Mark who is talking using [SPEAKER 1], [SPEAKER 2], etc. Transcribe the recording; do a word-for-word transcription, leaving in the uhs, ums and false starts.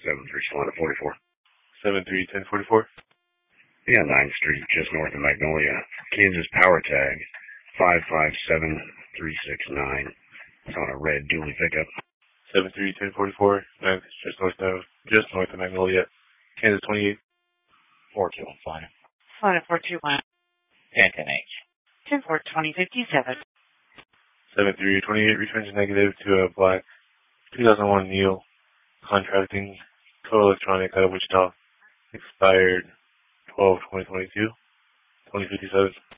[SPEAKER 1] seven three Solana forty-four.
[SPEAKER 2] seven three ten forty-four.
[SPEAKER 1] Yeah, ninth Street, just north of Magnolia. Kansas power tag five five seven three six nine. It's on a red dually pickup.
[SPEAKER 2] seven three ten forty-four. ninth, just north of, just north of Magnolia. Kansas twenty-eight.
[SPEAKER 3] four two one five.
[SPEAKER 4] Solana four two one.
[SPEAKER 3] ten ten H.
[SPEAKER 4] ten four twenty fifty-seven.
[SPEAKER 2] seven three twenty-eight returns negative to a black two thousand one Neo contracting total electronic out of Wichita. Expired twelve twenty twenty-two. twenty fifty-seven.